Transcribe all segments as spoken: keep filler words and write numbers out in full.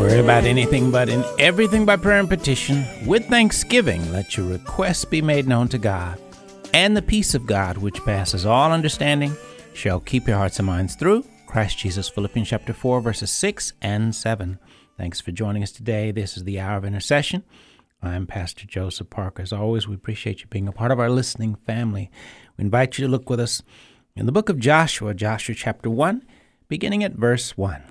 Worry about anything but in everything by prayer and petition. With thanksgiving, let your requests be made known to God. And the peace of God, which passes all understanding, shall keep your hearts and minds through Christ Jesus. Philippians chapter four, verses six and seven. Thanks for joining us today. This is the Hour of Intercession. I'm Pastor Joseph Parker. As always, we appreciate you being a part of our listening family. We invite you to look with us in the book of Joshua, Joshua chapter one, beginning at verse one.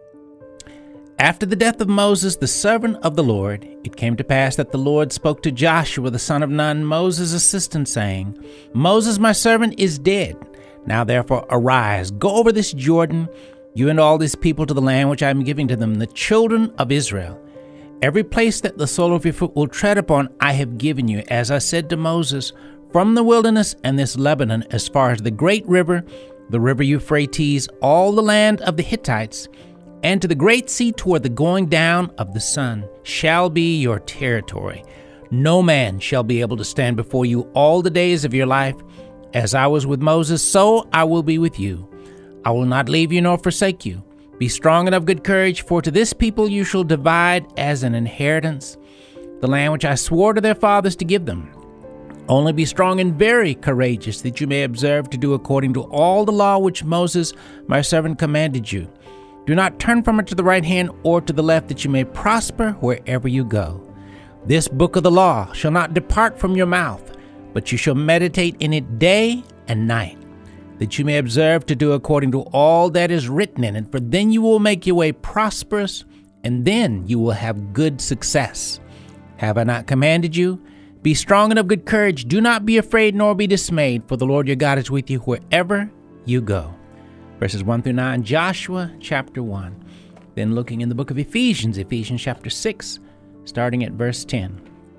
After the death of Moses, the servant of the Lord, it came to pass that the Lord spoke to Joshua, the son of Nun, Moses' assistant, saying, Moses, my servant, is dead. Now therefore arise, go over this Jordan, you and all these people, to the land which I am giving to them, the children of Israel. Every place that the sole of your foot will tread upon, I have given you, as I said to Moses, from the wilderness and this Lebanon, as far as the great river, the river Euphrates, all the land of the Hittites, and to the great sea toward the going down of the sun, shall be your territory. No man shall be able to stand before you all the days of your life. As I was with Moses, so I will be with you. I will not leave you nor forsake you. Be strong and of good courage, for to this people you shall divide as an inheritance the land which I swore to their fathers to give them. Only be strong and very courageous, that you may observe to do according to all the law which Moses my servant commanded you. Do not turn from it to the right hand or to the left, that you may prosper wherever you go. This book of the law shall not depart from your mouth, but you shall meditate in it day and night, that you may observe to do according to all that is written in it. For then you will make your way prosperous, and then you will have good success. Have I not commanded you? Be strong and of good courage. Do not be afraid nor be dismayed, for the Lord your God is with you wherever you go. Verses one through nine, Joshua chapter one. Then looking in the book of Ephesians, Ephesians chapter six, starting at verse ten.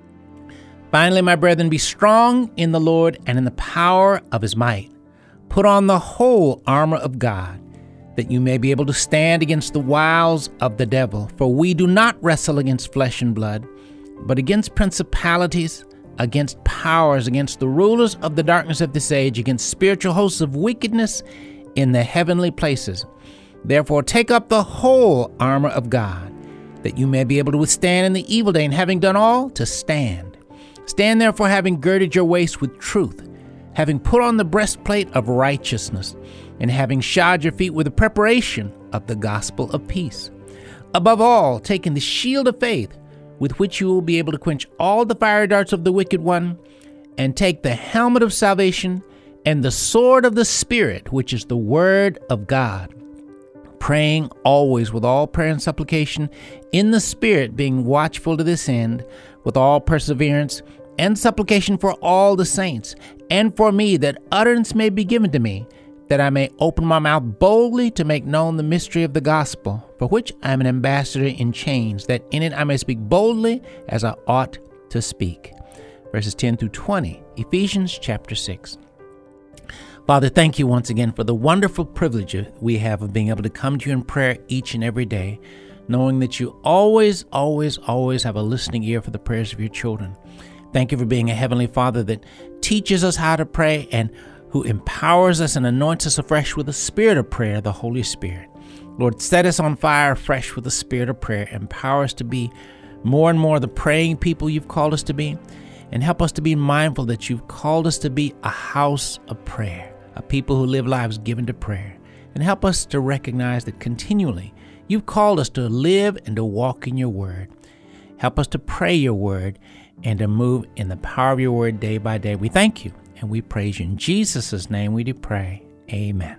Finally, my brethren, be strong in the Lord and in the power of his might. Put on the whole armor of God, that you may be able to stand against the wiles of the devil. For we do not wrestle against flesh and blood, but against principalities, against powers, against the rulers of the darkness of this age, against spiritual hosts of wickedness in the heavenly places. Therefore take up the whole armor of God, that you may be able to withstand in the evil day, and having done all, to stand. Stand therefore, having girded your waist with truth, having put on the breastplate of righteousness, and having shod your feet with the preparation of the gospel of peace. Above all, taking the shield of faith, with which you will be able to quench all the fiery darts of the wicked one, and take the helmet of salvation and the sword of the Spirit, which is the word of God, praying always with all prayer and supplication in the Spirit, being watchful to this end, with all perseverance and supplication for all the saints, and for me, that utterance may be given to me, that I may open my mouth boldly to make known the mystery of the gospel, for which I am an ambassador in chains, that in it I may speak boldly as I ought to speak. Verses ten through twenty, Ephesians chapter six. Father, thank you once again for the wonderful privilege we have of being able to come to you in prayer each and every day, knowing that you always, always, always have a listening ear for the prayers of your children. Thank you for being a heavenly Father that teaches us how to pray and who empowers us and anoints us afresh with the spirit of prayer, the Holy Spirit. Lord, set us on fire afresh with the spirit of prayer. Empower us to be more and more the praying people you've called us to be, and help us to be mindful that you've called us to be a house of prayer, a people who live lives given to prayer. And help us to recognize that continually you've called us to live and to walk in your word. Help us to pray your word and to move in the power of your word day by day. We thank you and we praise you. In Jesus' name we do pray. Amen.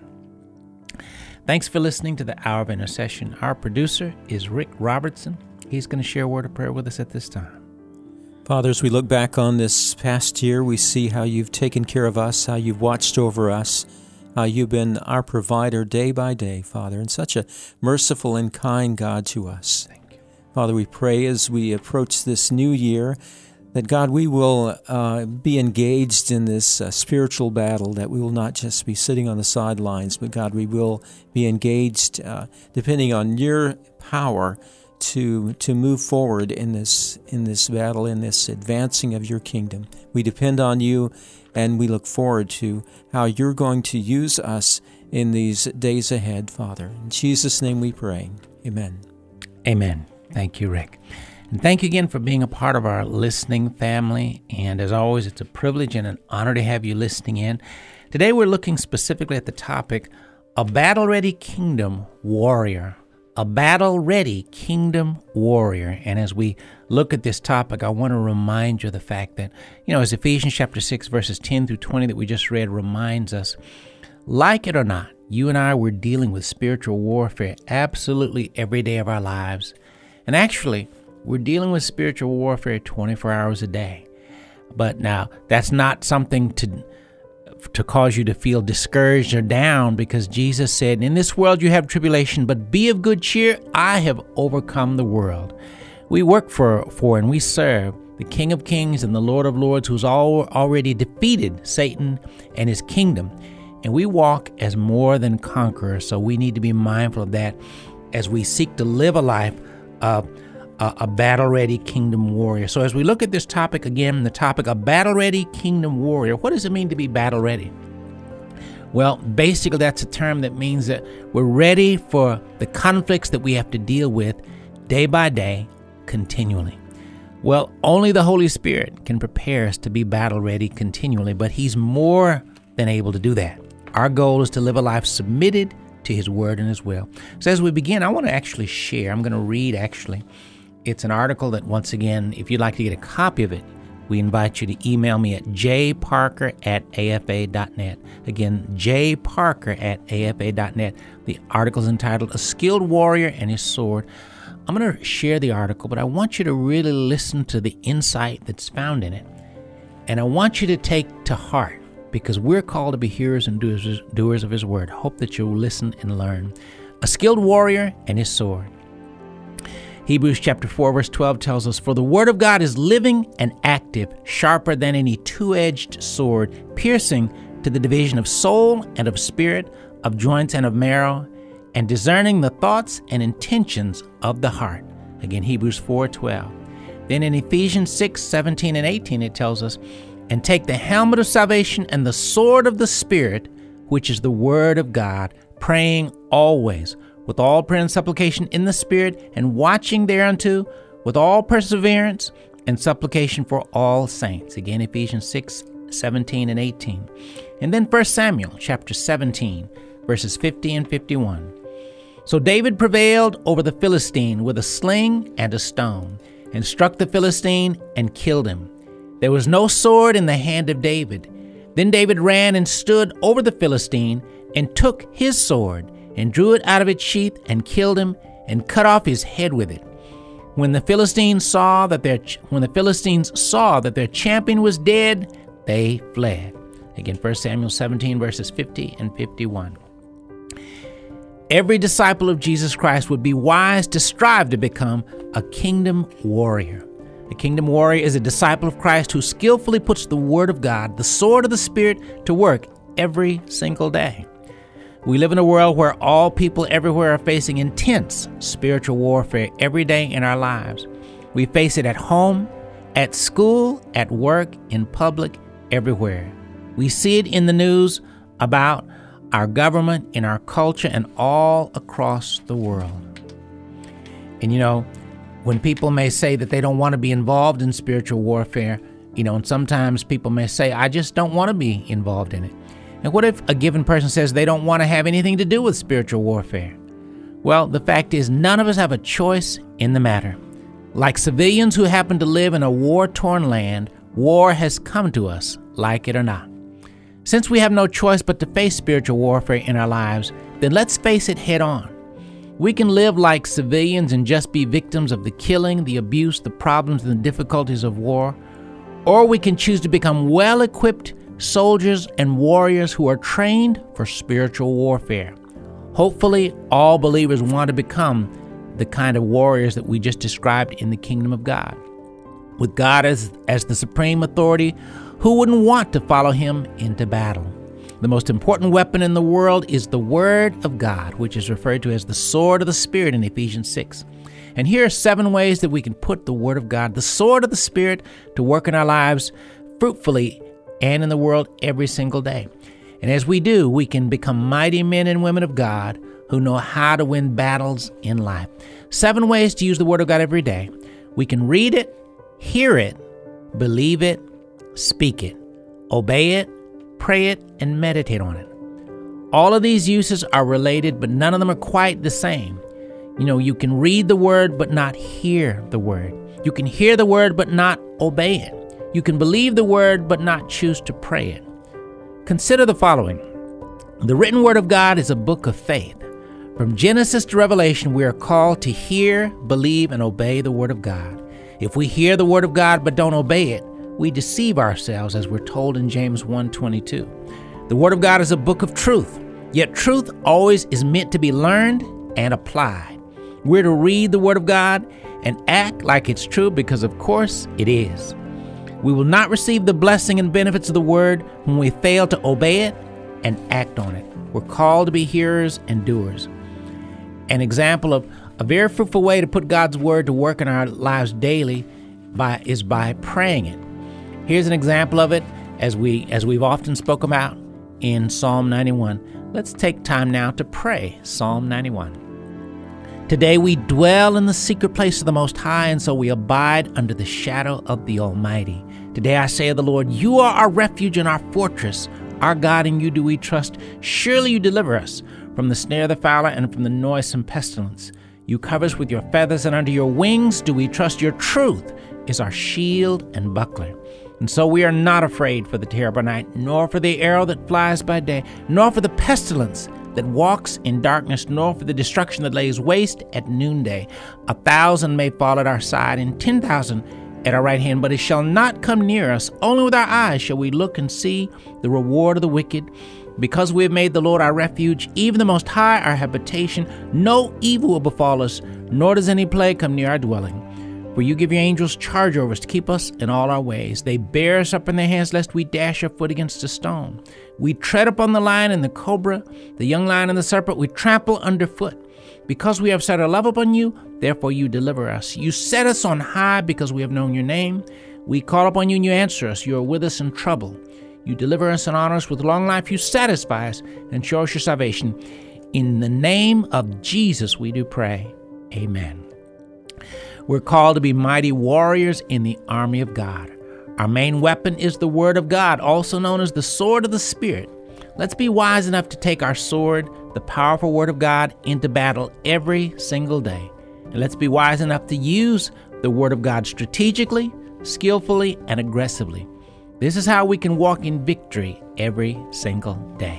Thanks for listening to the Hour of Intercession. Our producer is Rick Robertson. He's going to share a word of prayer with us at this time. Father, as we look back on this past year, we see how you've taken care of us, how you've watched over us, how you've been our provider day by day, Father, and such a merciful and kind God to us. Thank you. Father, we pray as we approach this new year that, God, we will uh, be engaged in this uh, spiritual battle, that we will not just be sitting on the sidelines, but, God, we will be engaged, uh, depending on your power, to to move forward in this in this battle, in this advancing of your kingdom. We depend on you, and we look forward to how you're going to use us in these days ahead, Father. In Jesus' name we pray. Amen. Amen. Thank you, Rick. And thank you again for being a part of our listening family. And as always, it's a privilege and an honor to have you listening in. Today, we're looking specifically at the topic, a battle-ready kingdom warrior. A battle-ready kingdom warrior. And as we look at this topic, I want to remind you of the fact that, you know, as Ephesians chapter six, verses ten through twenty that we just read reminds us, like it or not, you and I were dealing with spiritual warfare absolutely every day of our lives. And actually, we're dealing with spiritual warfare twenty-four hours a day. But now, that's not something to to cause you to feel discouraged or down, because Jesus said, in this world you have tribulation, but be of good cheer, I have overcome the world. We work for, for and we serve the King of Kings and the Lord of Lords, who's all, already defeated Satan and his kingdom. And we walk as more than conquerors, so we need to be mindful of that as we seek to live a life of a, a battle-ready kingdom warrior. So as we look at this topic again, the topic, a battle-ready kingdom warrior, what does it mean to be battle-ready? Well, basically that's a term that means that we're ready for the conflicts that we have to deal with day by day, continually. Well, only the Holy Spirit can prepare us to be battle-ready continually, but He's more than able to do that. Our goal is to live a life submitted to His Word and His will. So as we begin, I want to actually share, I'm going to read actually, it's an article that, once again, if you'd like to get a copy of it, we invite you to email me at jparker at afa dot net. Again, jparker at afa dot net. The article is entitled, A Skilled Warrior and His Sword. I'm going to share the article, but I want you to really listen to the insight that's found in it. And I want you to take to heart, because we're called to be hearers and doers, doers of His Word. Hope that you'll listen and learn. A skilled warrior and his sword. Hebrews chapter four, verse twelve tells us, for the Word of God is living and active, sharper than any two-edged sword, piercing to the division of soul and of spirit, of joints and of marrow, and discerning the thoughts and intentions of the heart. Again, Hebrews four twelve. Then in Ephesians six seventeen and eighteen, it tells us, and take the helmet of salvation and the sword of the Spirit, which is the Word of God, praying always, with all prayer and supplication in the Spirit, and watching thereunto with all perseverance and supplication for all saints. Again, Ephesians six seventeen and eighteen. And then First Samuel chapter seventeen, verses fifty and fifty-one. So David prevailed over the Philistine with a sling and a stone, and struck the Philistine and killed him. There was no sword in the hand of David. Then David ran and stood over the Philistine, and took his sword, and drew it out of its sheath, and killed him, and cut off his head with it. When the Philistines saw that their when the Philistines saw that their champion was dead, they fled. Again, First Samuel seventeen, verses fifty and fifty-one. Every disciple of Jesus Christ would be wise to strive to become a kingdom warrior. A kingdom warrior is a disciple of Christ who skillfully puts the Word of God, the sword of the Spirit, to work every single day. We live in a world where all people everywhere are facing intense spiritual warfare every day in our lives. We face it at home, at school, at work, in public, everywhere. We see it in the news about our government, in our culture, and all across the world. And you know, when people may say that they don't want to be involved in spiritual warfare, you know, and sometimes people may say, I just don't want to be involved in it. And what if a given person says they don't want to have anything to do with spiritual warfare? Well, the fact is, none of us have a choice in the matter. Like civilians who happen to live in a war-torn land, war has come to us, like it or not. Since we have no choice but to face spiritual warfare in our lives, then let's face it head on. We can live like civilians and just be victims of the killing, the abuse, the problems, and the difficulties of war. Or we can choose to become well-equipped soldiers and warriors who are trained for spiritual warfare. Hopefully, all believers want to become the kind of warriors that we just described in the kingdom of God. With God as, as the supreme authority, who wouldn't want to follow Him into battle? The most important weapon in the world is the Word of God, which is referred to as the sword of the Spirit in Ephesians six. And here are seven ways that we can put the Word of God, the sword of the Spirit, to work in our lives fruitfully and in the world every single day. And as we do, we can become mighty men and women of God who know how to win battles in life. Seven ways to use the Word of God every day. We can read it, hear it, believe it, speak it, obey it, pray it, and meditate on it. All of these uses are related, but none of them are quite the same. You know, you can read the Word, but not hear the Word. You can hear the Word, but not obey it. You can believe the Word, but not choose to pray it. Consider the following. The written Word of God is a book of faith. From Genesis to Revelation, we are called to hear, believe, and obey the Word of God. If we hear the Word of God but don't obey it, we deceive ourselves, as we're told in James one twenty-two. The Word of God is a book of truth, yet truth always is meant to be learned and applied. We're to read the Word of God and act like it's true because, of course, it is. We will not receive the blessing and benefits of the Word when we fail to obey it and act on it. We're called to be hearers and doers. An example of a very fruitful way to put God's Word to work in our lives daily by, is by praying it. Here's an example of it as, we, as we've often spoken about in Psalm ninety-one. Let's take time now to pray Psalm ninety-one. Today we dwell in the secret place of the Most High, and so we abide under the shadow of the Almighty. Today I say of the Lord, you are our refuge and our fortress. Our God, in you do we trust. Surely you deliver us from the snare of the fowler and from the noisome pestilence. You cover us with your feathers, and under your wings do we trust. Your truth is our shield and buckler. And so we are not afraid for the terror by night, nor for the arrow that flies by day, nor for the pestilence that walks in darkness, nor for the destruction that lays waste at noonday. A thousand may fall at our side, and ten thousand at our right hand, but it shall not come near us. Only with our eyes shall we look and see the reward of the wicked. Because we have made the Lord our refuge, even the Most High our habitation, no evil will befall us, nor does any plague come near our dwelling. For you give your angels charge over us to keep us in all our ways. They bear us up in their hands, lest we dash our foot against a stone. We tread upon the lion and the cobra, the young lion and the serpent, we trample underfoot. Because we have set our love upon you, therefore you deliver us. You set us on high because we have known your name. We call upon you and you answer us. You are with us in trouble. You deliver us and honor us with long life. You satisfy us and show us your salvation. In the name of Jesus we do pray. Amen. We're called to be mighty warriors in the army of God. Our main weapon is the Word of God, also known as the sword of the Spirit. Let's be wise enough to take our sword, the powerful Word of God, into battle every single day. And let's be wise enough to use the Word of God strategically, skillfully, and aggressively. This is how we can walk in victory every single day.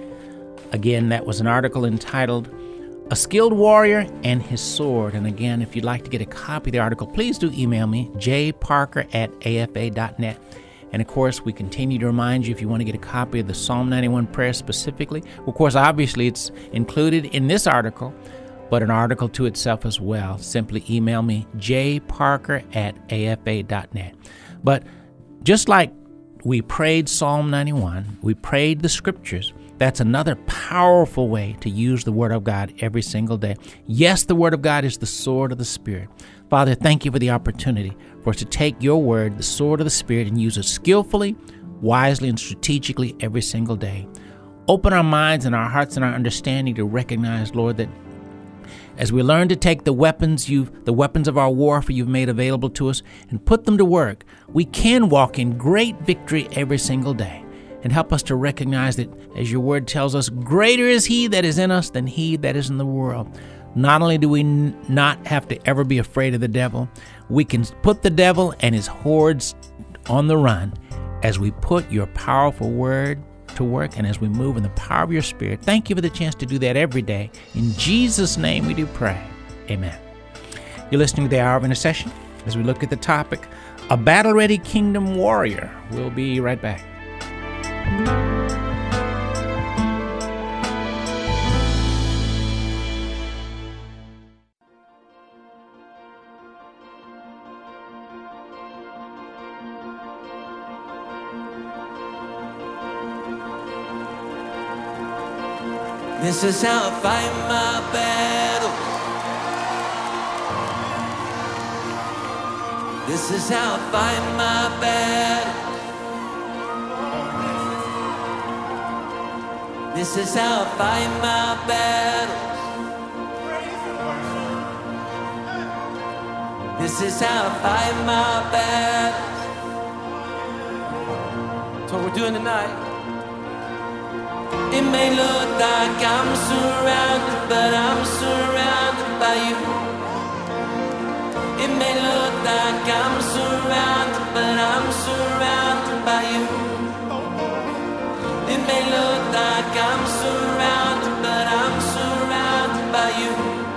Again, that was an article entitled A Skilled Warrior and His Sword. And again, if you'd like to get a copy of the article, please do email me, j parker at a f a dot net. And of course, we continue to remind you, if you want to get a copy of the Psalm ninety-one prayer specifically, of course, obviously it's included in this article, but an article to itself as well. Simply email me, j parker at a f a dot net. But just like we prayed Psalm ninety-one, we prayed the scriptures. That's another powerful way to use the Word of God every single day. Yes, the Word of God is the sword of the Spirit. Father, thank you for the opportunity for us to take your Word, the sword of the Spirit, and use it skillfully, wisely, and strategically every single day. Open our minds and our hearts and our understanding to recognize, Lord, that as we learn to take the weapons you've, the weapons of our warfare you've made available to us and put them to work, we can walk in great victory every single day. And help us to recognize that, as your word tells us, greater is he that is in us than he that is in the world. Not only do we n- not have to ever be afraid of the devil, we can put the devil and his hordes on the run as we put your powerful word to work and as we move in the power of your Spirit. Thank you for the chance to do that every day. In Jesus' name we do pray. Amen. You're listening to the Hour of Intercession as we look at the topic, A Battle-Ready Kingdom Warrior. We'll be right back. This is how I fight my battle. This is how I fight my battle. This is how I fight my battles. This is how I fight my battles. That's what we're doing tonight. It may look like I'm surrounded, but I'm surrounded by you. It may look like I'm surrounded, but I'm surrounded by you. It may look like I'm surrounded, but I'm surrounded by you.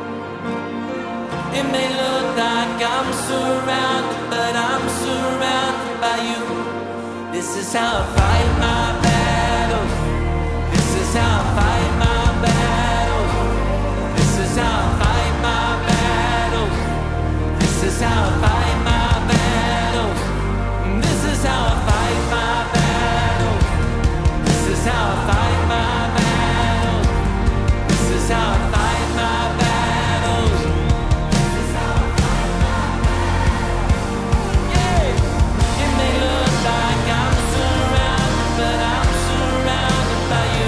It may look like I'm surrounded, but I'm surrounded by you. This is how I fight my battles. This is how I fight my battles. This is how I fight my battles. This is how I fight my battles. This is how I fight my battles. This is how I fight my battles. This is how I fight my battles. This is how I fight my battles. Yeah. It may look like I'm surrounded, but I'm surrounded by you.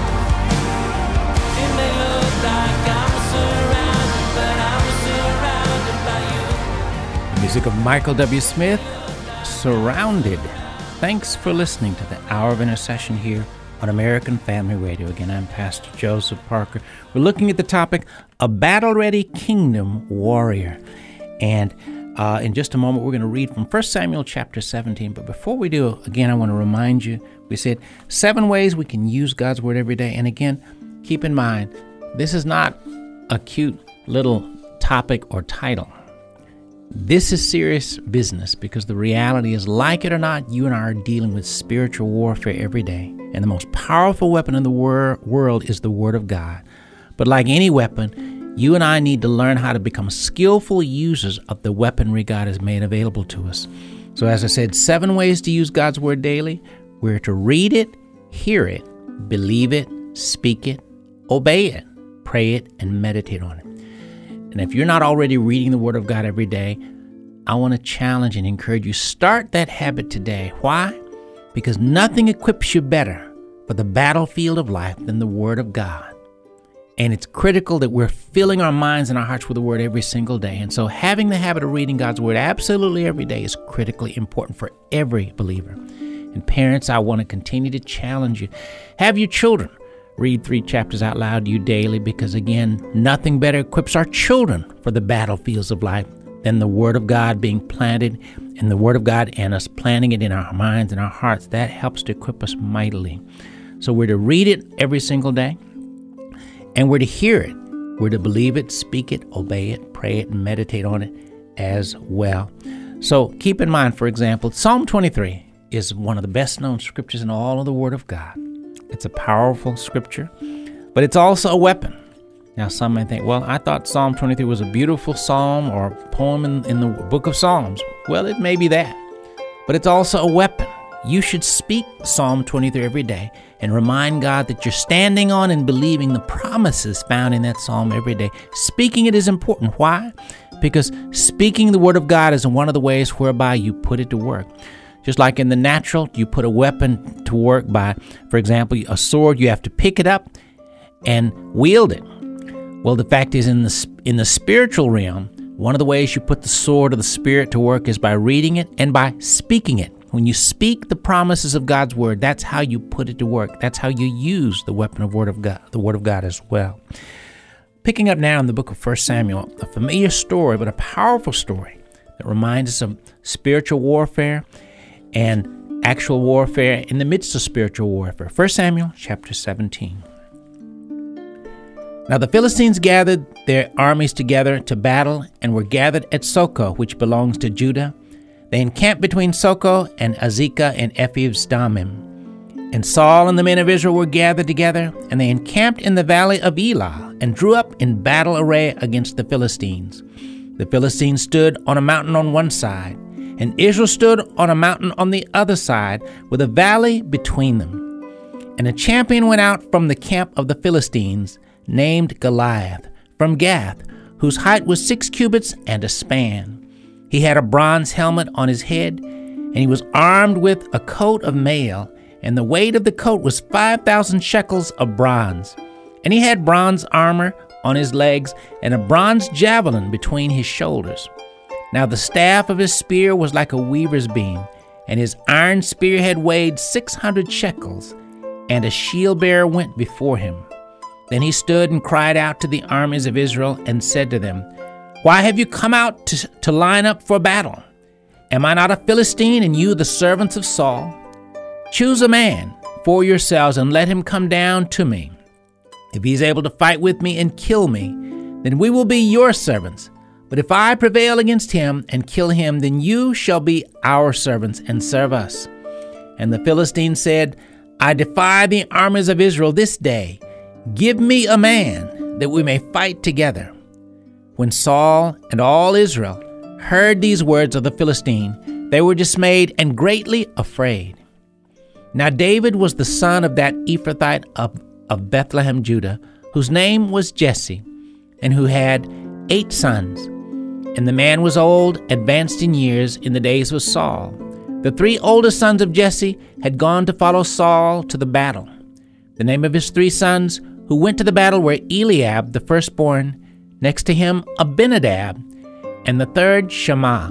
It may look like I'm surrounded, but I'm surrounded by you. Music of Michael W. Smith, Surrounded. Thanks for listening to the Hour of Intercession here on American Family Radio. Again, I'm Pastor Joseph Parker. We're looking at the topic, a battle-ready kingdom warrior. And uh, in just a moment, we're going to read from First Samuel chapter seventeen. But before we do, again, I want to remind you, we said seven ways we can use God's Word every day. And again, keep in mind, this is not a cute little topic or title. This is serious business, because the reality is, like it or not, you and I are dealing with spiritual warfare every day. And the most powerful weapon in the wor- world is the Word of God. But like any weapon, you and I need to learn how to become skillful users of the weaponry God has made available to us. So as I said, seven ways to use God's Word daily. We're to read it, hear it, believe it, speak it, obey it, pray it, and meditate on it. And if you're not already reading the Word of God every day, I want to challenge and encourage you, start that habit today. Why? Because nothing equips you better for the battlefield of life than the Word of God. And it's critical that we're filling our minds and our hearts with the Word every single day. And so having the habit of reading God's Word absolutely every day is critically important for every believer. And parents, I want to continue to challenge you. Have your children read three chapters out loud to you daily, because again, nothing better equips our children for the battlefields of life than the Word of God being planted in the Word of God and us planting it in our minds and our hearts. That helps to equip us mightily. So we're to read it every single day, and we're to hear it. We're to believe it, speak it, obey it, pray it, and meditate on it as well. So keep in mind, for example, Psalm twenty-three is one of the best known scriptures in all of the Word of God. It's a powerful scripture, but it's also a weapon. Now, some may think, well, I thought Psalm twenty-three was a beautiful psalm or a poem in, in the book of Psalms. Well, it may be that, but it's also a weapon. You should speak Psalm twenty-three every day and remind God that you're standing on and believing the promises found in that psalm every day. Speaking it is important. Why? Because speaking the Word of God is one of the ways whereby you put it to work. Just like in the natural, you put a weapon to work by, for example, a sword, you have to pick it up and wield it. Well, the fact is, in the in the spiritual realm, one of the ways you put the sword of the Spirit to work is by reading it and by speaking it. When you speak the promises of God's Word, that's how you put it to work. That's how you use the weapon of Word of God, the Word of God as well. Picking up now in the book of First Samuel, a familiar story, but a powerful story that reminds us of spiritual warfare and actual warfare in the midst of spiritual warfare. First Samuel chapter seventeen. Now the Philistines gathered their armies together to battle and were gathered at Socoh, which belongs to Judah. They encamped between Socoh and Azekah and Ephes-dammim. And Saul and the men of Israel were gathered together, and they encamped in the valley of Elah and drew up in battle array against the Philistines. The Philistines stood on a mountain on one side, and Israel stood on a mountain on the other side, with a valley between them. And a champion went out from the camp of the Philistines, named Goliath, from Gath, whose height was six cubits and a span. He had a bronze helmet on his head, and he was armed with a coat of mail, and the weight of the coat was five thousand shekels of bronze. And he had bronze armor on his legs, and a bronze javelin between his shoulders. Now the staff of his spear was like a weaver's beam, and his iron spearhead weighed six hundred shekels, and a shield bearer went before him. Then he stood and cried out to the armies of Israel and said to them, Why have you come out to, to line up for battle? Am I not a Philistine, and you the servants of Saul? Choose a man for yourselves and let him come down to me. If he is able to fight with me and kill me, then we will be your servants. But if I prevail against him and kill him, then you shall be our servants and serve us. And the Philistine said, I defy the armies of Israel this day. Give me a man that we may fight together. When Saul and all Israel heard these words of the Philistine, they were dismayed and greatly afraid. Now David was the son of that Ephrathite of, of Bethlehem, Judah, whose name was Jesse, and who had eight sons. And the man was old, advanced in years, in the days of Saul. The three oldest sons of Jesse had gone to follow Saul to the battle. The name of his three sons who went to the battle were Eliab, the firstborn, next to him Abinadab, and the third Shammah.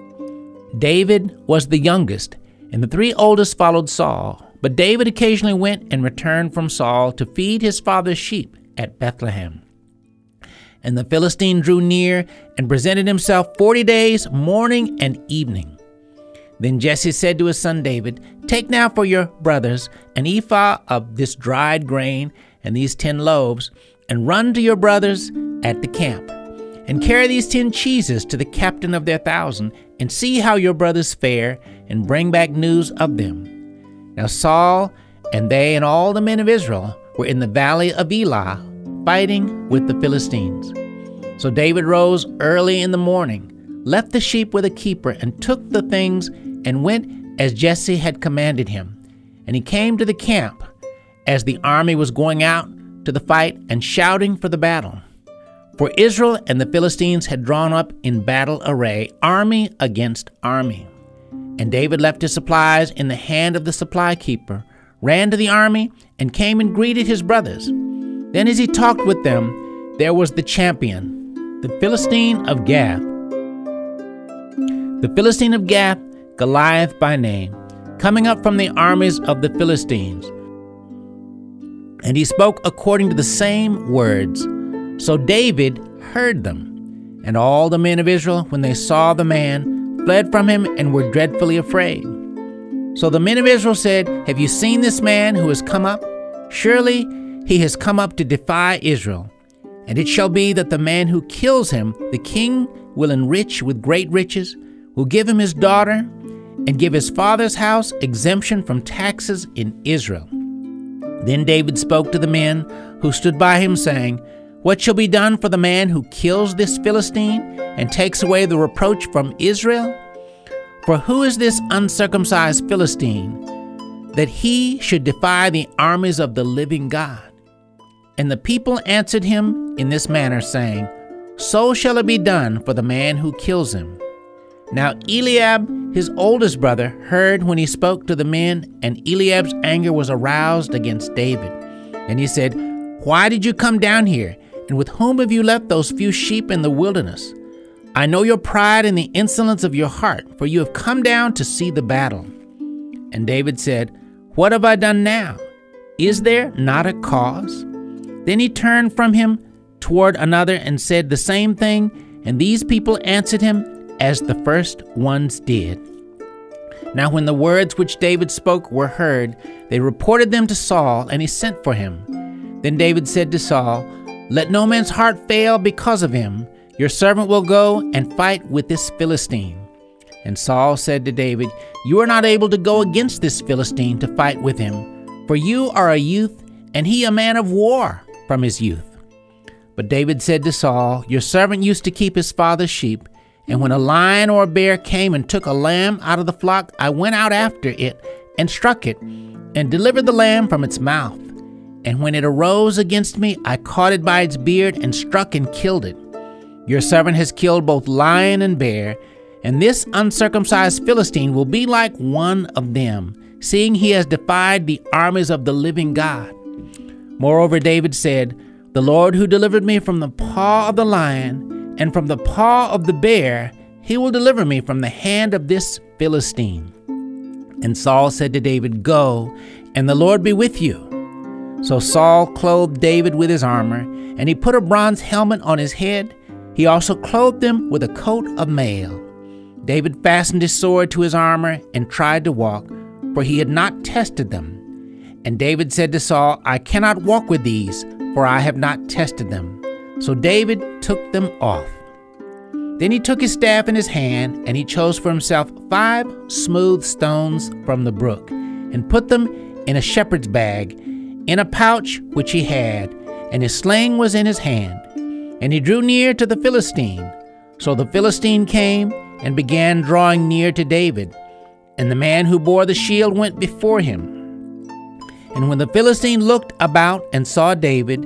David was the youngest, and the three oldest followed Saul. But David occasionally went and returned from Saul to feed his father's sheep at Bethlehem. And the Philistine drew near and presented himself forty days, morning and evening. Then Jesse said to his son David, Take now for your brothers an ephah of this dried grain and these ten loaves, and run to your brothers at the camp. And carry these ten cheeses to the captain of their thousand, and see how your brothers fare, and bring back news of them. Now Saul and they and all the men of Israel were in the valley of Elah, fighting with the Philistines. So David rose early in the morning, left the sheep with a keeper, and took the things, and went as Jesse had commanded him. And he came to the camp as the army was going out to the fight and shouting for the battle. For Israel and the Philistines had drawn up in battle array, army against army. And David left his supplies in the hand of the supply keeper, ran to the army, and came and greeted his brothers. Then as he talked with them, there was the champion, the Philistine of Gath. The Philistine of Gath, Goliath by name, coming up from the armies of the Philistines. And he spoke according to the same words. So David heard them. And all the men of Israel, when they saw the man, fled from him and were dreadfully afraid. So the men of Israel said, Have you seen this man who has come up? Surely he has come up to defy Israel. And it shall be that the man who kills him, the king will enrich with great riches, will give him his daughter, and give his father's house exemption from taxes in Israel. Then David spoke to the men who stood by him, saying, What shall be done for the man who kills this Philistine and takes away the reproach from Israel? For who is this uncircumcised Philistine, that he should defy the armies of the living God? And the people answered him in this manner, saying, So shall it be done for the man who kills him. Now Eliab, his oldest brother, heard when he spoke to the men, and Eliab's anger was aroused against David. And he said, Why did you come down here? And with whom have you left those few sheep in the wilderness? I know your pride and the insolence of your heart, for you have come down to see the battle. And David said, What have I done now? Is there not a cause? Then he turned from him toward another and said the same thing, and these people answered him as the first ones did. Now when the words which David spoke were heard, they reported them to Saul, and he sent for him. Then David said to Saul, Let no man's heart fail because of him. Your servant will go and fight with this Philistine. And Saul said to David, You are not able to go against this Philistine to fight with him, for you are a youth, and he a man of war from his youth. But David said to Saul, Your servant used to keep his father's sheep, and when a lion or a bear came and took a lamb out of the flock, I went out after it and struck it, and delivered the lamb from its mouth. And when it arose against me, I caught it by its beard and struck and killed it. Your servant has killed both lion and bear, and this uncircumcised Philistine will be like one of them, seeing he has defied the armies of the living God. Moreover, David said, The Lord who delivered me from the paw of the lion and from the paw of the bear he will deliver me from the hand of this Philistine." And Saul said to David, "Go, and the Lord be with you." So Saul clothed David with his armor, and he put a bronze helmet on his head. He also clothed him with a coat of mail. David fastened his sword to his armor and tried to walk, for he had not tested them. And David said to Saul, "I cannot walk with these, for I have not tested them." So David took them off. Then he took his staff in his hand, and he chose for himself five smooth stones from the brook, and put them in a shepherd's bag, in a pouch which he had, and his sling was in his hand. And he drew near to the Philistine. So the Philistine came and began drawing near to David, and the man who bore the shield went before him. And when the Philistine looked about and saw David,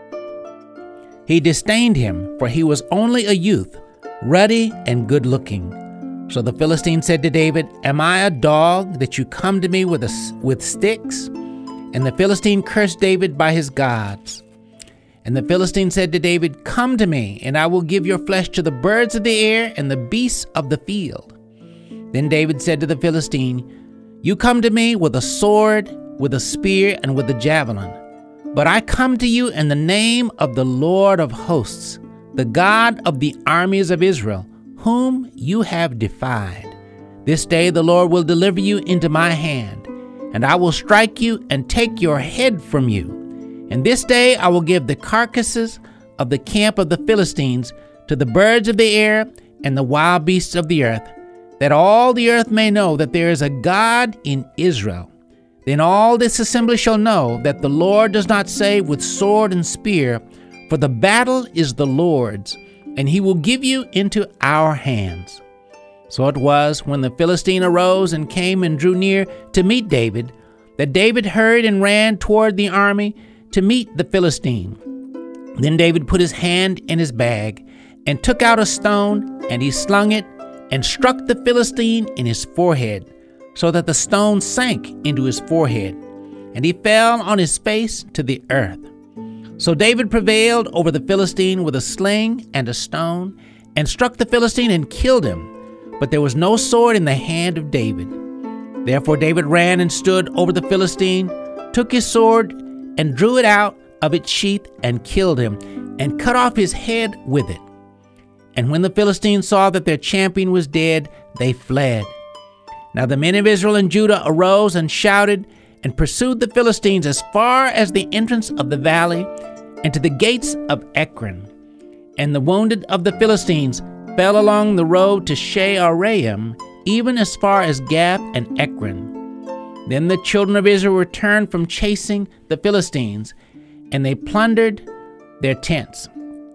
he disdained him, for he was only a youth, ruddy and good-looking. So the Philistine said to David, "Am I a dog that you come to me with, a, with sticks?" And the Philistine cursed David by his gods. And the Philistine said to David, "Come to me, and I will give your flesh to the birds of the air and the beasts of the field." Then David said to the Philistine, "You come to me with a sword, with a spear, and with a javelin. But I come to you in the name of the Lord of hosts, the God of the armies of Israel, whom you have defied. This day the Lord will deliver you into my hand, and I will strike you and take your head from you. And this day I will give the carcasses of the camp of the Philistines to the birds of the air and the wild beasts of the earth, that all the earth may know that there is a God in Israel. Then all this assembly shall know that the Lord does not save with sword and spear, for the battle is the Lord's, and he will give you into our hands." So it was, when the Philistine arose and came and drew near to meet David, that David hurried and ran toward the army to meet the Philistine. Then David put his hand in his bag and took out a stone, and he slung it and struck the Philistine in his forehead, so that the stone sank into his forehead, and he fell on his face to the earth. So David prevailed over the Philistine with a sling and a stone, and struck the Philistine and killed him. But there was no sword in the hand of David. Therefore David ran and stood over the Philistine, took his sword, and drew it out of its sheath, and killed him, and cut off his head with it. And when the Philistines saw that their champion was dead, they fled. Now the men of Israel and Judah arose and shouted, and pursued the Philistines as far as the entrance of the valley, and to the gates of Ekron. And the wounded of the Philistines fell along the road to Shaaraim, even as far as Gath and Ekron. Then the children of Israel returned from chasing the Philistines, and they plundered their tents.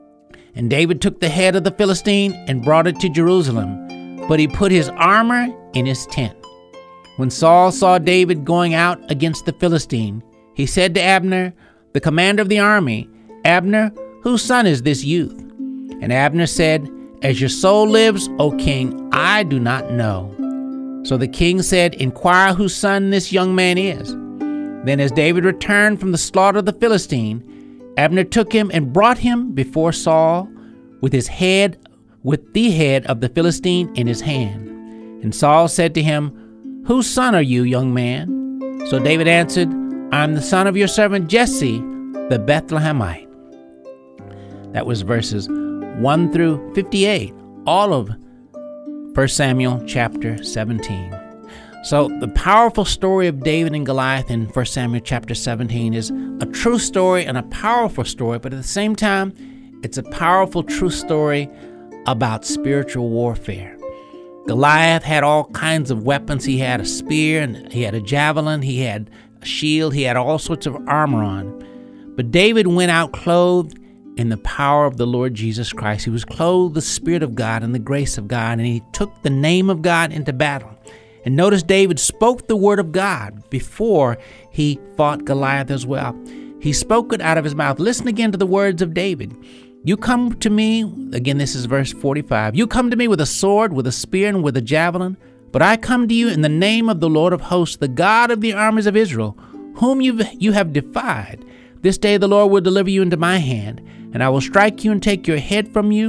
And David took the head of the Philistine and brought it to Jerusalem, but he put his armor in his tent. When Saul saw David going out against the Philistine, he said to Abner, the commander of the army, "Abner, whose son is this youth?" And Abner said, "As your soul lives, O king, I do not know." So the king said, "Inquire whose son this young man is." Then as David returned from the slaughter of the Philistine, Abner took him and brought him before Saul with his head, with the head of the Philistine in his hand. And Saul said to him, "Whose son are you, young man?" So David answered, "I am the son of your servant Jesse, the Bethlehemite." That was verses one through fifty-eight, all of First Samuel chapter seventeen. So the powerful story of David and Goliath in First Samuel chapter seventeen is a true story and a powerful story, but at the same time, it's a powerful, true story about spiritual warfare. Goliath had all kinds of weapons. He had a spear, and he had a javelin, he had a shield, he had all sorts of armor on. But David went out clothed in the power of the Lord Jesus Christ. He was clothed with the Spirit of God and the grace of God, and he took the name of God into battle. And notice David spoke the word of God before he fought Goliath as well. He spoke it out of his mouth. Listen again to the words of David. "You come to me," again this is verse forty-five, "you come to me with a sword, with a spear, and with a javelin, but I come to you in the name of the Lord of hosts, the God of the armies of Israel, whom you you have defied. This day the Lord will deliver you into my hand, and I will strike you and take your head from you.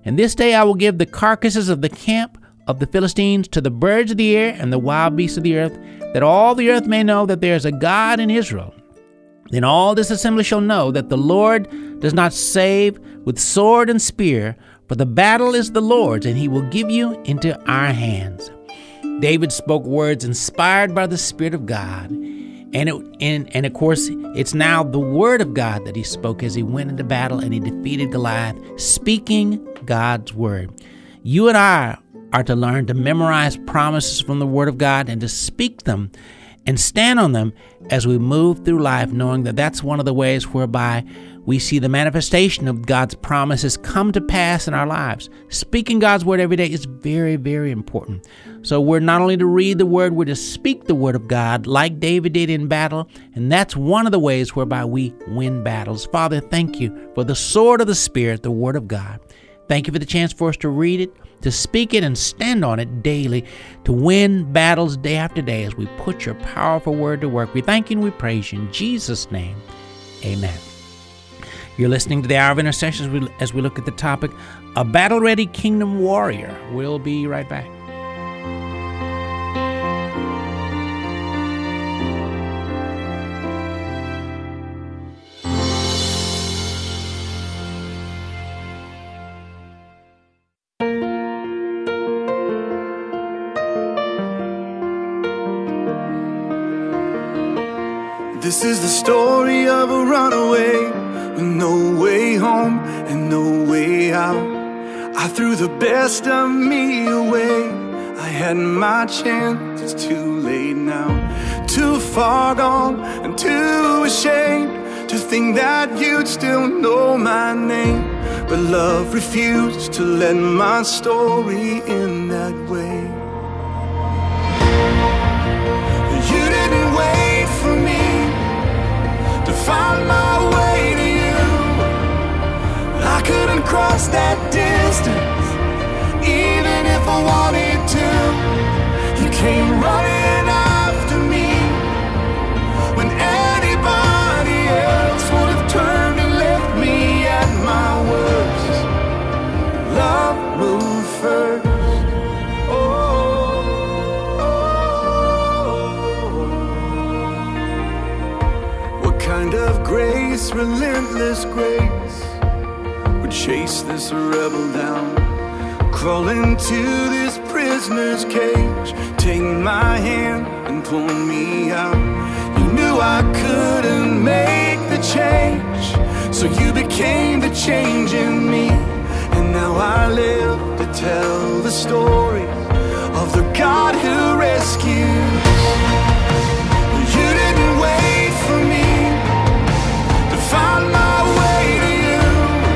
And this day I will give the carcasses of the camp of the Philistines to the birds of the air and the wild beasts of the earth, that all the earth may know that there is a God in Israel. Then all this assembly shall know that the Lord does not save with sword and spear, for the battle is the Lord's, and he will give you into our hands. David spoke words inspired by the Spirit of God. And, it, and, and of course, it's now the word of God that he spoke as he went into battle and he defeated Goliath, speaking God's word. You and I are to learn to memorize promises from the word of God and to speak them and stand on them as we move through life, knowing that that's one of the ways whereby we see the manifestation of God's promises come to pass in our lives. Speaking God's word every day is very, very important. So we're not only to read the word, we're to speak the word of God like David did in battle. And that's one of the ways whereby we win battles. Father, thank you for the sword of the Spirit, the word of God. Thank you for the chance for us to read it, to speak it, and stand on it daily, to win battles day after day as we put your powerful word to work. We thank you and we praise you in Jesus' name. Amen. You're listening to the Hour of Intercession as we, as we look at the topic, A Battle-Ready Kingdom Warrior. We'll be right back. This is the story of a runaway with no way home and no way out. I threw the best of me away. I had my chance, it's too late now. Too far gone and too ashamed to think that you'd still know my name. But love refused to let my story end that way. You didn't wait for me to find my way to you. I couldn't cross that distance, even if I wanted to. You came running after me when anybody else would have turned and left me at my worst. Love moved first. Kind of grace, relentless grace, would chase this rebel down, crawl into this prisoner's cage, take my hand and pull me out. You knew I couldn't make the change, so you became the change in me. And now I live to tell the story of the God who rescues. You didn't wait for me to find my way to you.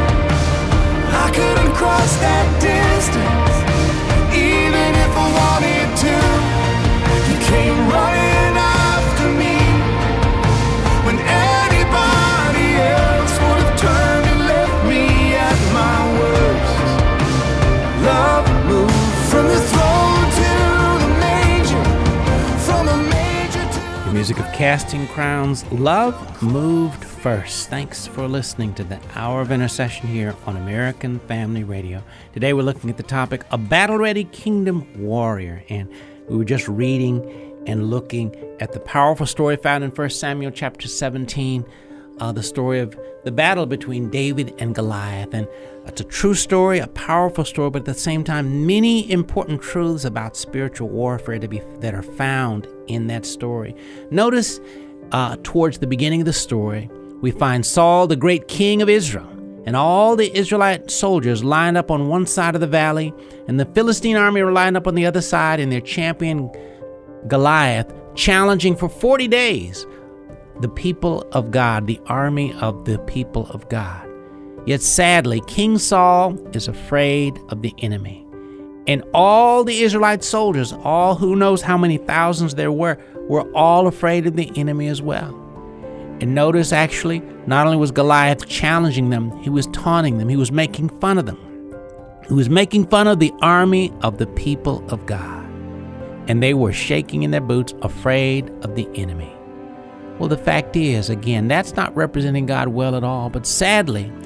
I couldn't cross that distance, even if I wanted to. You came running after me when anybody else would have turned and left me at my worst. Love moved from the throne to the manger, from the manger to The music of Casting Crowns, Love Moved First. Thanks for listening to the Hour of Intercession here on American Family Radio. Today we're looking at the topic, A Battle-Ready Kingdom Warrior. And we were just reading and looking at the powerful story found in First Samuel chapter seventeen, uh, the story of the battle between David and Goliath. And it's a true story, a powerful story, but at the same time, many important truths about spiritual warfare to be that are found in that story. Notice uh, towards the beginning of the story, we find Saul, the great king of Israel, and all the Israelite soldiers lined up on one side of the valley, and the Philistine army were lined up on the other side, and their champion Goliath challenging for forty days the people of God, the army of the people of God. Yet sadly, King Saul is afraid of the enemy. And all the Israelite soldiers, all who knows how many thousands there were, were all afraid of the enemy as well. And notice, actually, not only was Goliath challenging them, he was taunting them. He was making fun of them. He was making fun of the army of the people of God. And they were shaking in their boots, afraid of the enemy. Well, the fact is, again, that's not representing God well at all. But sadly,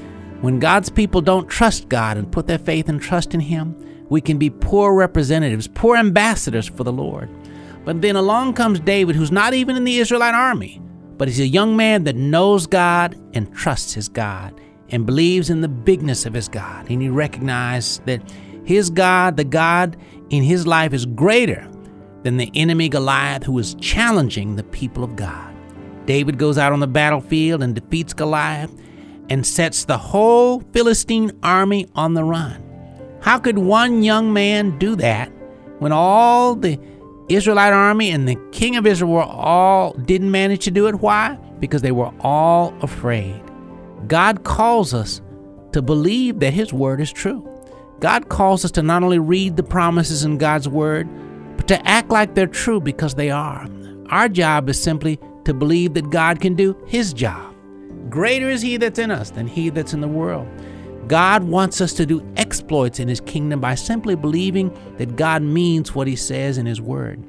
When God's people don't trust God and put their faith and trust in Him, we can be poor representatives, poor ambassadors for the Lord. But then along comes David, who's not even in the Israelite army, but he's a young man that knows God and trusts his God and believes in the bigness of his God. And he recognized that his God, the God in his life, is greater than the enemy Goliath, who is challenging the people of God. David goes out on the battlefield and defeats Goliath and sets the whole Philistine army on the run. How could one young man do that when all the Israelite army and the king of Israel were all didn't manage to do it? Why? Because they were all afraid. God calls us to believe that His word is true. God calls us to not only read the promises in God's word, but to act like they're true because they are. Our job is simply to believe that God can do His job. Greater is He that's in us than he that's in the world. God wants us to do exploits in His kingdom by simply believing that God means what He says in His word.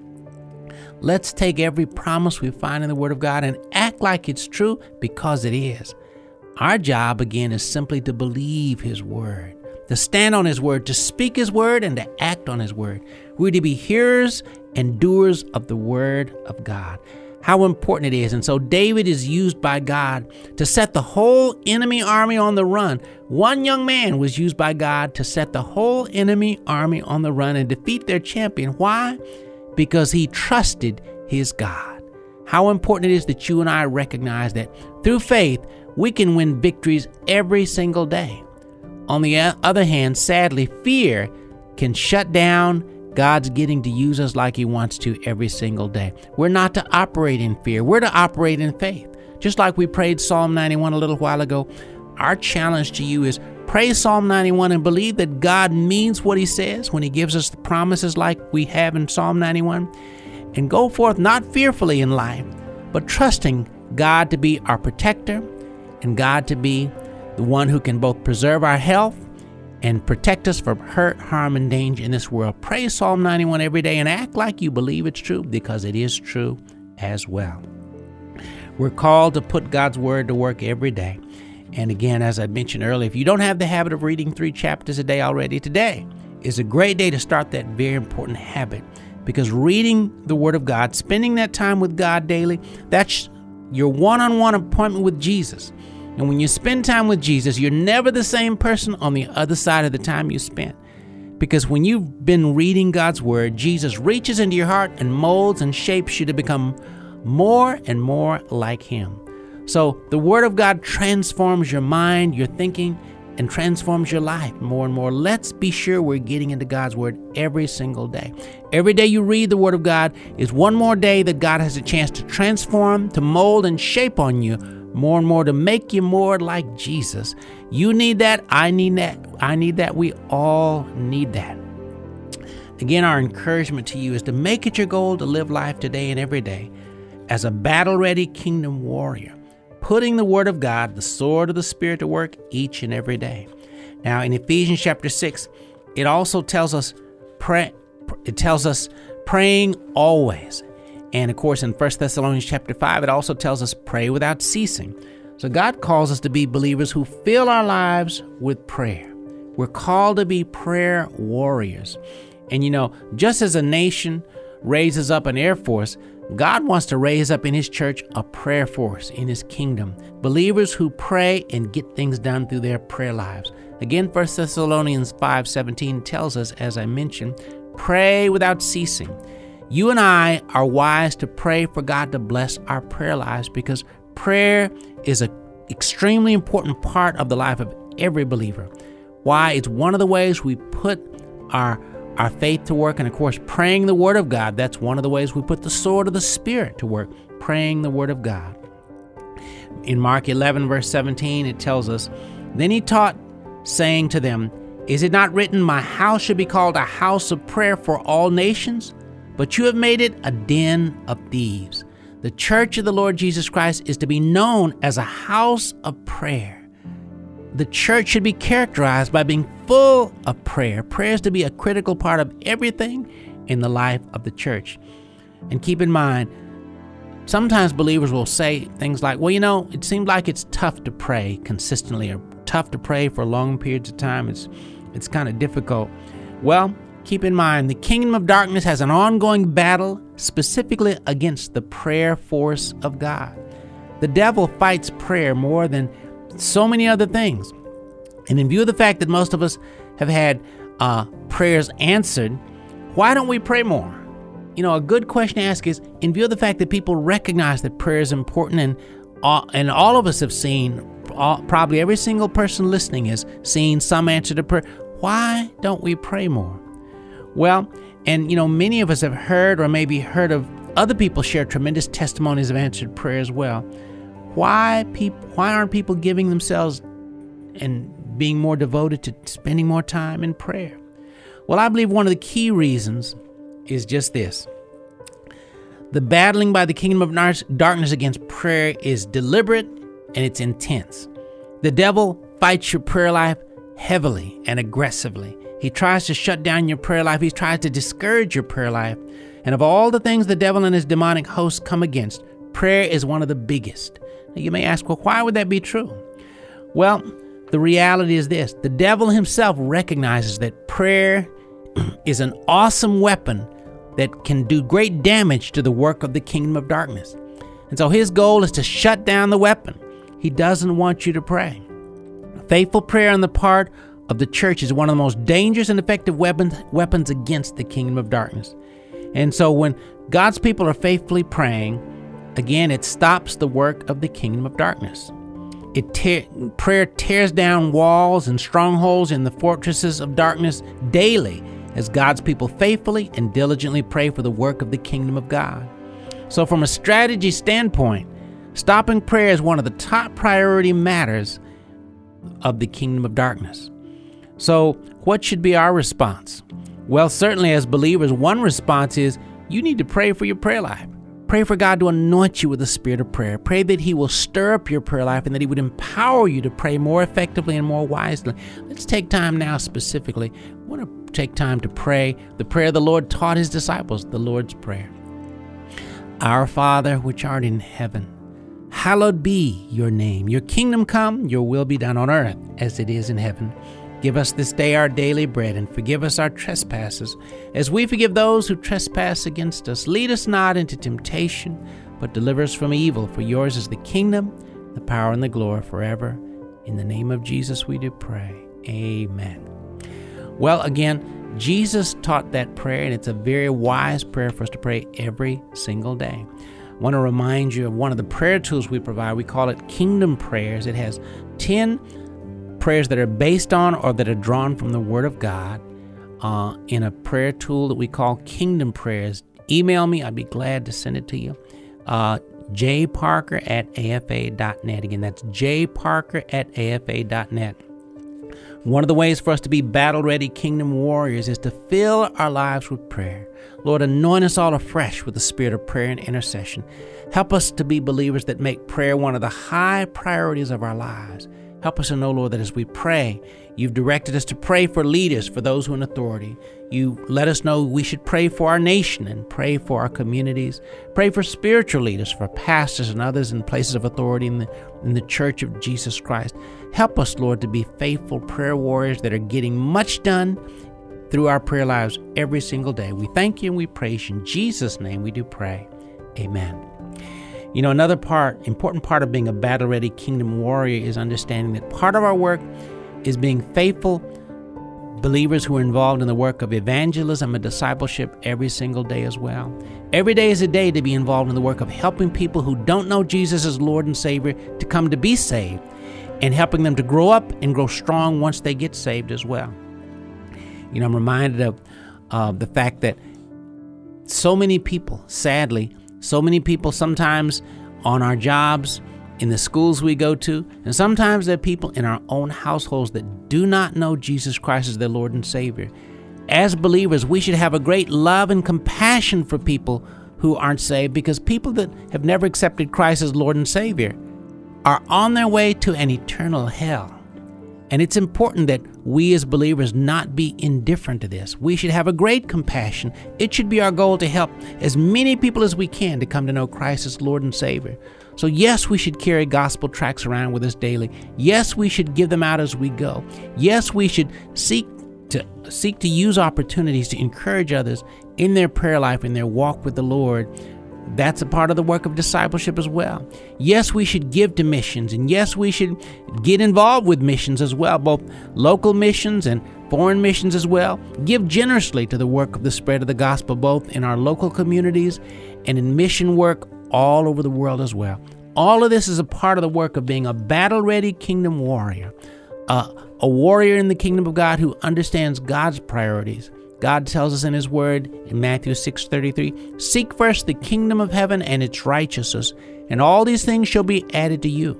Let's take every promise we find in the Word of God and act like it's true because it is. Our job, again, is simply to believe His word, to stand on His word, to speak His word, and to act on His word. We're to be hearers and doers of the word of God. How important it is. And so David is used by God to set the whole enemy army on the run. One young man was used by God to set the whole enemy army on the run and defeat their champion. Why? Because he trusted his God. How important it is that you and I recognize that through faith, we can win victories every single day. On the other hand, sadly, fear can shut down God's getting to use us like He wants to every single day. We're not to operate in fear. We're to operate in faith. Just like we prayed Psalm ninety-one a little while ago, our challenge to you is pray Psalm ninety-one and believe that God means what He says when He gives us the promises like we have in Psalm ninety-one. And go forth not fearfully in life, but trusting God to be our protector and God to be the one who can both preserve our health and protect us from hurt, harm, and danger in this world. Pray Psalm ninety-one every day and act like you believe it's true because it is true as well. We're called to put God's word to work every day. And again, as I mentioned earlier, if you don't have the habit of reading three chapters a day already, today is a great day to start that very important habit, because reading the Word of God, spending that time with God daily, that's your one-on-one appointment with Jesus. And when you spend time with Jesus, you're never the same person on the other side of the time you spent. Because when you've been reading God's Word, Jesus reaches into your heart and molds and shapes you to become more and more like Him. So the Word of God transforms your mind, your thinking, and transforms your life more and more. Let's be sure we're getting into God's Word every single day. Every day you read the Word of God is one more day that God has a chance to transform, to mold, and shape on you more and more to make you more like Jesus. You need that. I need that. I need that. We all need that. Again, our encouragement to you is to make it your goal to live life today and every day as a battle-ready kingdom warrior, putting the Word of God, the sword of the Spirit, to work each and every day. Now, in Ephesians chapter six, it also tells us pray. It tells us praying always. And of course, in First Thessalonians chapter five, it also tells us pray without ceasing. So God calls us to be believers who fill our lives with prayer. We're called to be prayer warriors. And you know, just as a nation raises up an air force, God wants to raise up in His church a prayer force in His kingdom. Believers who pray and get things done through their prayer lives. Again, First Thessalonians five seventeen tells us, as I mentioned, pray without ceasing. You and I are wise to pray for God to bless our prayer lives, because prayer is an extremely important part of the life of every believer. Why? It's one of the ways we put our our faith to work. And of course, praying the Word of God, that's one of the ways we put the sword of the Spirit to work, praying the Word of God. In Mark eleven, verse seventeen, it tells us, Then He taught, saying to them, Is it not written, My house should be called a house of prayer for all nations? But you have made it a den of thieves. The church of the Lord Jesus Christ is to be known as a house of prayer. The church should be characterized by being full of prayer. Prayer is to be a critical part of everything in the life of the church. And keep in mind, sometimes believers will say things like, well, you know, it seems like it's tough to pray consistently or tough to pray for long periods of time. It's it's kind of difficult. Well, keep in mind, the kingdom of darkness has an ongoing battle specifically against the prayer force of God. The devil fights prayer more than so many other things. And in view of the fact that most of us have had uh, prayers answered, why don't we pray more? You know, a good question to ask is, in view of the fact that people recognize that prayer is important, and all, and all of us have seen, all, probably every single person listening has seen some answer to prayer, why don't we pray more? Well, and you know, many of us have heard or maybe heard of other people share tremendous testimonies of answered prayer as well. Why people? Why aren't people giving themselves and being more devoted to spending more time in prayer? Well, I believe one of the key reasons is just this. The battling by the kingdom of darkness against prayer is deliberate and it's intense. The devil fights your prayer life heavily and aggressively. He tries to shut down your prayer life. He tries to discourage your prayer life. And of all the things the devil and his demonic hosts come against, prayer is one of the biggest. Now, you may ask, well, why would that be true? Well, the reality is this. The devil himself recognizes that prayer is an awesome weapon that can do great damage to the work of the kingdom of darkness. And so his goal is to shut down the weapon. He doesn't want you to pray. Faithful prayer on the part of the church is one of the most dangerous and effective weapons, weapons against the kingdom of darkness. And so when God's people are faithfully praying, again, it stops the work of the kingdom of darkness. It te- prayer tears down walls and strongholds in the fortresses of darkness daily, as God's people faithfully and diligently pray for the work of the kingdom of God. So from a strategy standpoint, stopping prayer is one of the top priority matters of the kingdom of darkness. So what should be our response? Well, certainly as believers, one response is you need to pray for your prayer life. Pray for God to anoint you with the spirit of prayer. Pray that he will stir up your prayer life and that he would empower you to pray more effectively and more wisely. Let's take time now specifically. I want to take time to pray the prayer the Lord taught his disciples, the Lord's Prayer. Our Father, which art in heaven, hallowed be your name. Your kingdom come, your will be done on earth as it is in heaven. Give us this day our daily bread, and forgive us our trespasses, as we forgive those who trespass against us. Lead us not into temptation, but deliver us from evil. For yours is the kingdom, the power, and the glory forever. In the name of Jesus we do pray. Amen. Well, again, Jesus taught that prayer, and it's a very wise prayer for us to pray every single day. I want to remind you of one of the prayer tools we provide. We call it Kingdom Prayers. It has ten prayers that are based on or that are drawn from the Word of God uh, in a prayer tool that we call Kingdom Prayers. Email me. I'd be glad to send it to you. Uh, jparker at afa dot net. Again, that's jparker at afa dot net. One of the ways for us to be battle-ready kingdom warriors is to fill our lives with prayer. Lord, anoint us all afresh with the spirit of prayer and intercession. Help us to be believers that make prayer one of the high priorities of our lives. Help us to know, Lord, that as we pray, you've directed us to pray for leaders, for those who are in authority. You let us know we should pray for our nation and pray for our communities. Pray for spiritual leaders, for pastors and others in places of authority in the, in the Church of Jesus Christ. Help us, Lord, to be faithful prayer warriors that are getting much done through our prayer lives every single day. We thank you and we praise you. In Jesus' name we do pray. Amen. You know, another part, important part of being a battle-ready kingdom warrior is understanding that part of our work is being faithful believers who are involved in the work of evangelism and discipleship every single day as well. Every day is a day to be involved in the work of helping people who don't know Jesus as Lord and Savior to come to be saved, and helping them to grow up and grow strong once they get saved as well. You know, I'm reminded of uh, the fact that so many people, sadly, so many people sometimes on our jobs, in the schools we go to, and sometimes there are people in our own households that do not know Jesus Christ as their Lord and Savior. As believers, we should have a great love and compassion for people who aren't saved, because people that have never accepted Christ as Lord and Savior are on their way to an eternal hell. And it's important that we as believers not be indifferent to this. We should have a great compassion. It should be our goal to help as many people as we can to come to know Christ as Lord and Savior. So yes, we should carry gospel tracts around with us daily. Yes, we should give them out as we go. Yes, we should seek to seek to use opportunities to encourage others in their prayer life, in their walk with the Lord. That's a part of the work of discipleship as well. Yes, we should give to missions, and yes, we should get involved with missions as well, both local missions and foreign missions as well. Give generously to the work of the spread of the gospel, both in our local communities and in mission work all over the world as well. All of this is a part of the work of being a battle-ready kingdom warrior, uh, a warrior in the kingdom of God who understands God's priorities. God tells us in His Word in Matthew six thirty-three, "Seek first the kingdom of heaven and its righteousness, and all these things shall be added to you."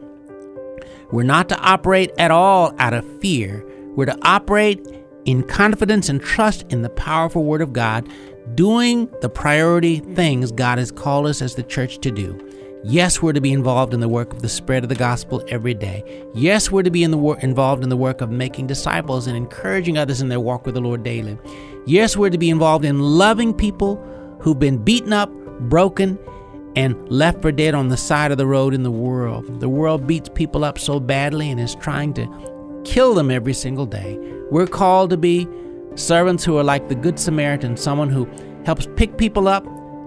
We're not to operate at all out of fear. We're to operate in confidence and trust in the powerful Word of God, doing the priority things God has called us as the church to do. Yes, we're to be involved in the work of the spread of the gospel every day. Yes, we're to be in the wor- involved in the work of making disciples and encouraging others in their walk with the Lord daily. Yes, we're to be involved in loving people who've been beaten up, broken, and left for dead on the side of the road in the world. The world beats people up so badly and is trying to kill them every single day. We're called to be servants who are like the Good Samaritan, someone who helps pick people up,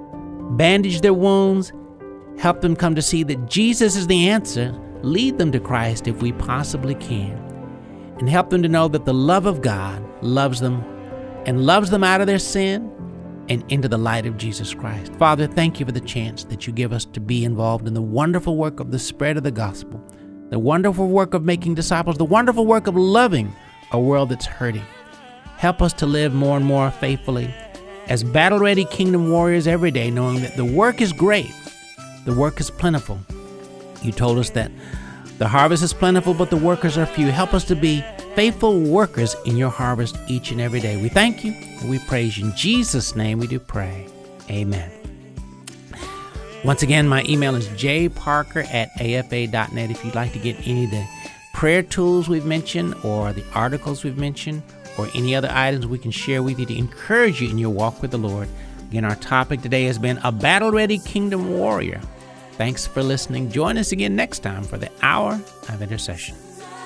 bandage their wounds, help them come to see that Jesus is the answer, lead them to Christ if we possibly can, and help them to know that the love of God loves them and loves them out of their sin and into the light of Jesus Christ. Father, thank you for the chance that you give us to be involved in the wonderful work of the spread of the gospel, the wonderful work of making disciples, the wonderful work of loving a world that's hurting. Help us to live more and more faithfully as battle-ready kingdom warriors every day, knowing that the work is great, the work is plentiful. You told us that the harvest is plentiful, but the workers are few. Help us to be faithful workers in your harvest each and every day. We thank you and we praise you. In Jesus' name we do pray. Amen. Once again, my email is j parker at a f a dot net if you'd like to get any of the prayer tools we've mentioned or the articles we've mentioned or any other items we can share with you to encourage you in your walk with the Lord. Again, our topic today has been a battle-ready kingdom warrior. Thanks for listening. Join us again next time for the Hour of Intercession.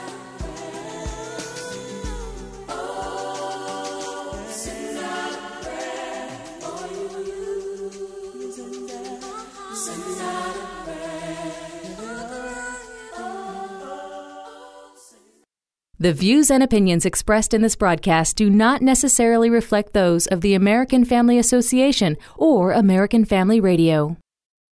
The views and opinions expressed in this broadcast do not necessarily reflect those of the American Family Association or American Family Radio.